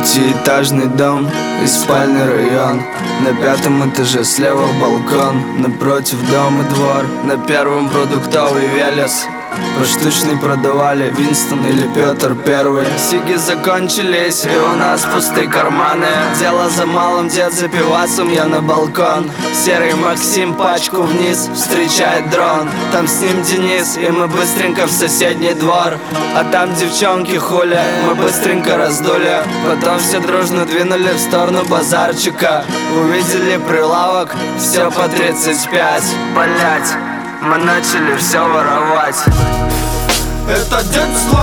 Пятиэтажный дом и спальный район. На пятом этаже слева балкон. Напротив дома двор. На первом продуктовый Велес. Поштучный продавали Винстон или Петр Первый. Сиги закончились и у нас пустые карманы. Дело за малым, дед за пивасом, я на балкон. Серый Максим пачку вниз встречает дрон. Там с ним Денис, и мы быстренько в соседний двор. А там девчонки хули, мы быстренько раздули. Потом все дружно двинули в сторону базарчика. Увидели прилавок, все по 35. Блять, мы начали все воровать. Это детство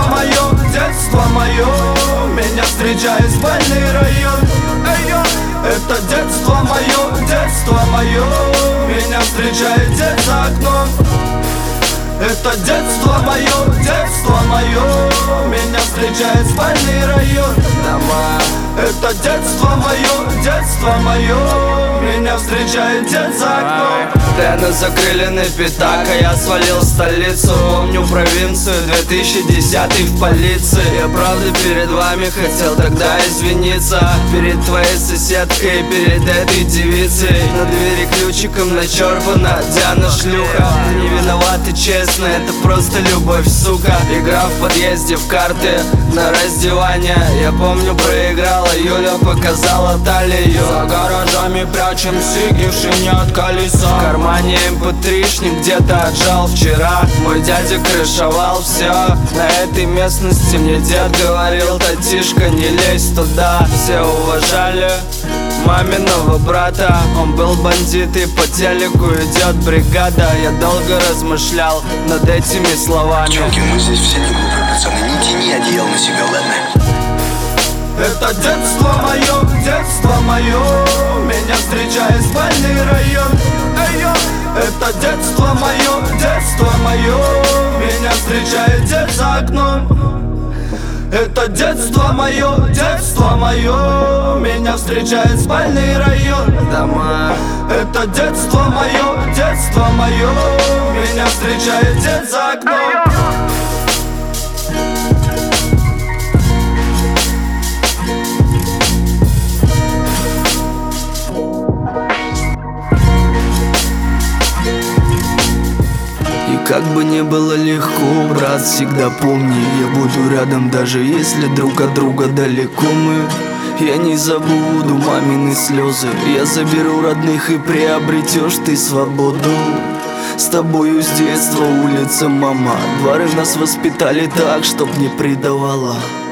мое, меня встречает спальный район. Это детство мое, меня встречает дед за окном. Это детство мое, меня встречает спальный район. Дома. Это детство мое, меня встречает дед за окном. Дэна закрыли на пятак, а я свалил в столицу. Помню провинцию, 2010 в полиции. Я правда перед вами хотел тогда извиниться. Перед твоей соседкой и перед этой девицей. На двери ключиком начерпана Диана шлюха. Ты не виноват и честно, это просто любовь, сука. Игра в подъезде в карты на раздевание. Я помню, проиграла Юля, показала талию. За гаражами прячем сиги в шине от колеса. В кармане mp3-шник где-то отжал вчера. Мой дядя крышевал все. На этой местности мне дед говорил: татишка, не лезь туда. Все уважали маминого брата. Он был бандит, и по телеку идет бригада. Я долго размышлял над этими словами. Девчонки, мы здесь все не глупые пацаны, не тяни одеяло на себя, ладно? Это детство мое, меня встречает спальный район. Это детство мое, меня встречает дед за окном. Это детство мое, меня встречает спальный район. Дома. Это детство мое, меня встречает дед за окном. Как бы не было легко, брат, всегда помни, я буду рядом, даже если друг от друга далеко мы. Я не забуду мамины слезы, я заберу родных и приобретешь ты свободу. С тобою с детства улица, мама, дворы нас воспитали так, чтоб не предавала.